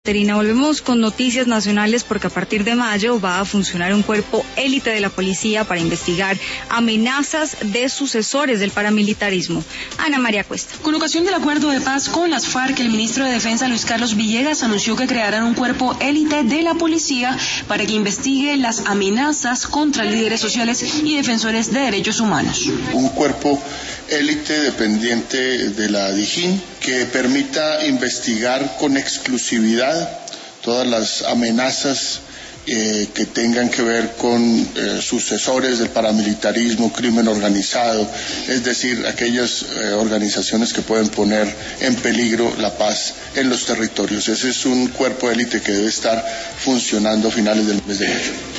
Terina, volvemos con noticias nacionales porque a partir de mayo va a funcionar un cuerpo élite de la policía para investigar amenazas de sucesores del paramilitarismo. Ana María Cuesta. Con ocasión del acuerdo de paz con las FARC, el ministro de Defensa Luis Carlos Villegas anunció que crearán un cuerpo élite de la policía para que investigue las amenazas contra líderes sociales y defensores de derechos humanos. Un cuerpo élite dependiente de la DIJÍN que permita investigar con exclusividad todas las amenazas que tengan que ver con sucesores del paramilitarismo, crimen organizado, es decir, aquellas organizaciones que pueden poner en peligro la paz en los territorios. Ese es un cuerpo élite que debe estar funcionando a finales del mes de mayo.